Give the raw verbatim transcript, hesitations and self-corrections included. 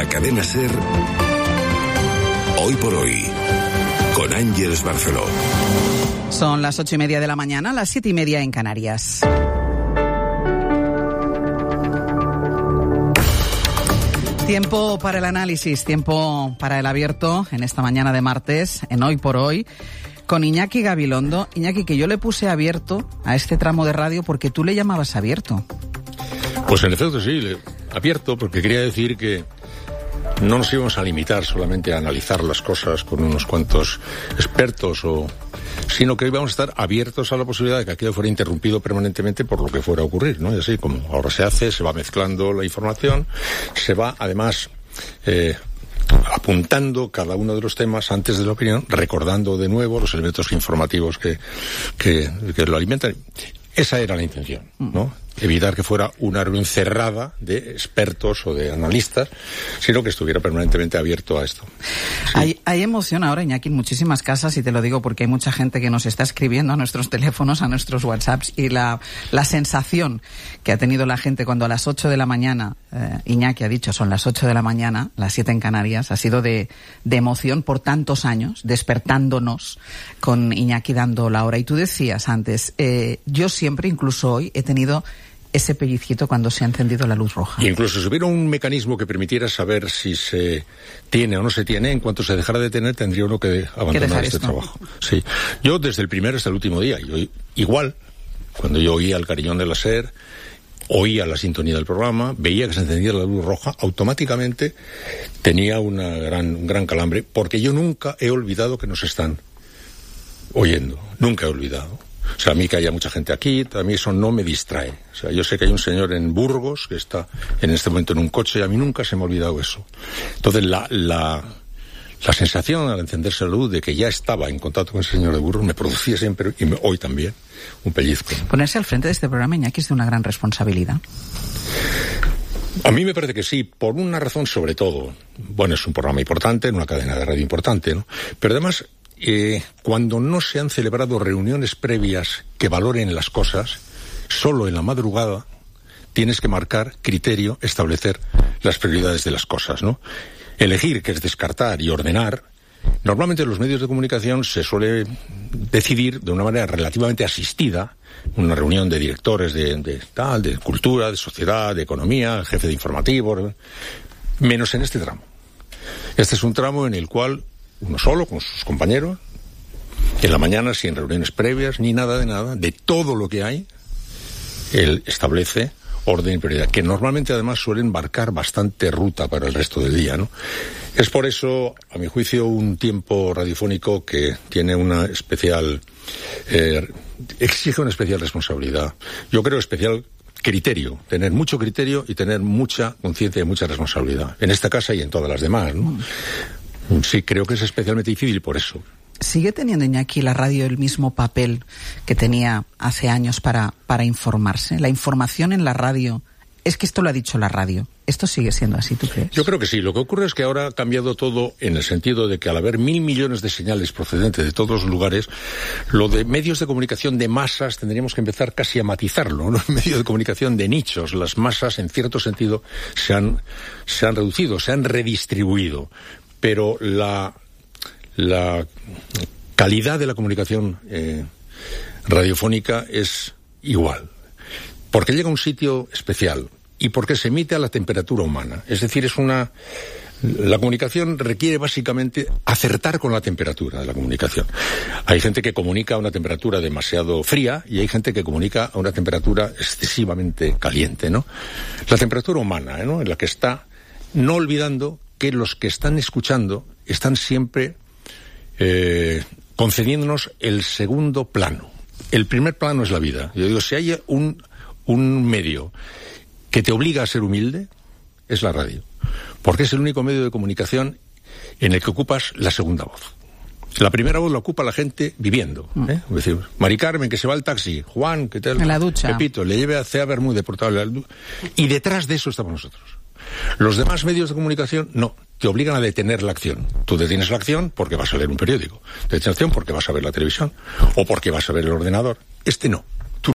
la cadena SER, Hoy por Hoy, con Ángeles Barceló. Son las ocho y media de la mañana, las siete y media en Canarias. Tiempo para el análisis, tiempo para el abierto en esta mañana de martes, en Hoy por Hoy, con Iñaki Gabilondo. Iñaki, que yo le puse abierto a este tramo de radio porque tú le llamabas abierto. Pues en efecto sí, le, abierto, porque quería decir que no nos íbamos a limitar solamente a analizar las cosas con unos cuantos expertos, o, sino que íbamos a estar abiertos a la posibilidad de que aquello fuera interrumpido permanentemente por lo que fuera a ocurrir, ¿no? Y así como ahora se hace, se va mezclando la información, se va además eh, apuntando cada uno de los temas antes de la opinión, recordando de nuevo los elementos informativos que, que, que lo alimentan. Esa era la intención, ¿no? Evitar que fuera una reunión cerrada de expertos o de analistas, sino que estuviera permanentemente abierto a esto. Sí. Hay, hay emoción ahora, Iñaki, en muchísimas casas, y te lo digo porque hay mucha gente que nos está escribiendo a nuestros teléfonos, a nuestros WhatsApps, y la, la sensación que ha tenido la gente cuando a las ocho de la mañana, eh, Iñaki ha dicho, son las ocho de la mañana, las siete en Canarias, ha sido de, de emoción por tantos años, despertándonos con Iñaki dando la hora. Y tú decías antes, eh, yo siempre, incluso hoy, he tenido ese pellizquito cuando se ha encendido la luz roja. Incluso si hubiera un mecanismo que permitiera saber si se tiene o no se tiene, en cuanto se dejara de tener, tendría uno que abandonar este esto? trabajo. Sí. Yo desde el primero hasta el último día, yo, igual, cuando yo oía el carillón de la SER, oía la sintonía del programa, veía que se encendía la luz roja, automáticamente tenía una gran, un gran calambre, porque yo nunca he olvidado que nos están oyendo. Nunca he olvidado. O sea, a mí que haya mucha gente aquí, a mí eso no me distrae. O sea, yo sé que hay un señor en Burgos que está en este momento en un coche, y a mí nunca se me ha olvidado eso. Entonces, la, la, la sensación al encenderse la luz de que ya estaba en contacto con ese señor de Burgos me producía siempre, y me, hoy también, un pellizco. Ponerse al frente de este programa, Iñaki, es de una gran responsabilidad. A mí me parece que sí, por una razón sobre todo. Bueno, es un programa importante, en una cadena de radio importante, ¿no? Pero además, Eh, cuando no se han celebrado reuniones previas que valoren las cosas, solo en la madrugada tienes que marcar criterio, establecer las prioridades de las cosas, ¿no? Elegir, que es descartar, y ordenar. Normalmente en los medios de comunicación se suele decidir de una manera relativamente asistida, una reunión de directores de, de tal, de cultura, de sociedad, de economía, jefe de informativo, menos en este tramo. Este es un tramo en el cual uno solo, con sus compañeros, en la mañana, sin reuniones previas, ni nada de nada, de todo lo que hay, él establece orden y prioridad, que normalmente además suelen marcar bastante ruta para el resto del día, ¿no? Es por eso, a mi juicio, un tiempo radiofónico que tiene una especial, eh, exige una especial responsabilidad. Yo creo especial criterio, tener mucho criterio y tener mucha conciencia y mucha responsabilidad, en esta casa y en todas las demás, ¿no? Sí, creo que es especialmente difícil por eso. ¿Sigue teniendo, Iñaki, la radio el mismo papel que tenía hace años para, para informarse? La información en la radio, es que esto lo ha dicho la radio. ¿Esto sigue siendo así, tú crees? Yo creo que sí. Lo que ocurre es que ahora ha cambiado todo en el sentido de que al haber mil millones de señales procedentes de todos los lugares, lo de medios de comunicación de masas tendríamos que empezar casi a matizarlo, ¿no? Medios de comunicación de nichos. Las masas, en cierto sentido, se han, se han reducido, se han redistribuido. Pero la, la calidad de la comunicación eh, radiofónica es igual, porque llega a un sitio especial y porque se emite a la temperatura humana. Es decir, es una la comunicación requiere básicamente acertar con la temperatura de la comunicación. Hay gente que comunica a una temperatura demasiado fría y hay gente que comunica a una temperatura excesivamente caliente, ¿no? La temperatura humana, ¿no? En la que está, no olvidando que los que están escuchando están siempre eh, concediéndonos el segundo plano. El primer plano es la vida. Yo digo, si hay un, un medio que te obliga a ser humilde, es la radio. Porque es el único medio de comunicación en el que ocupas la segunda voz. La primera voz la ocupa la gente viviendo. ¿eh? Es decir, Mari Carmen, que se va al taxi. Juan, que tal. En la ducha. Pepito, le lleve a Cea Bermúdez por tal. Y detrás de eso estamos nosotros. Los demás medios de comunicación, no. Te obligan a detener la acción. Tú detienes la acción porque vas a leer un periódico. Detienes la acción porque vas a ver la televisión. O porque vas a ver el ordenador. Este no.